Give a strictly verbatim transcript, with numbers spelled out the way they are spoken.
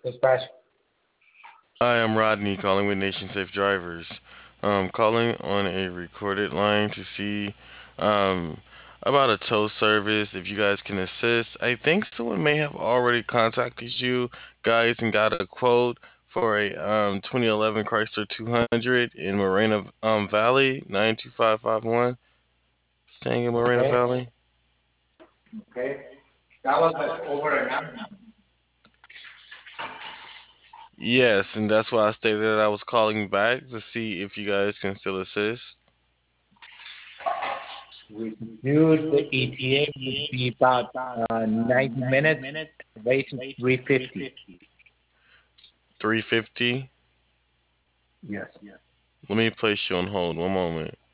Dispatch. Hi, I'm Rodney calling with Nation Safe Drivers. Um, calling on a recorded line to see um, about a tow service. If you guys can assist, I think someone may have already contacted you guys and got a quote for a um, twenty eleven Chrysler two hundred in Moreno um, Valley nine two five five one. Staying in Moreno Okay. Valley. Okay. That was like over an hour. Yes, and that's why I stated that I was calling back to see if you guys can still assist. We could do the E T A would be about uh, ninety minutes. Rate is three fifty. three fifty. Yes. Let me place you on hold one moment.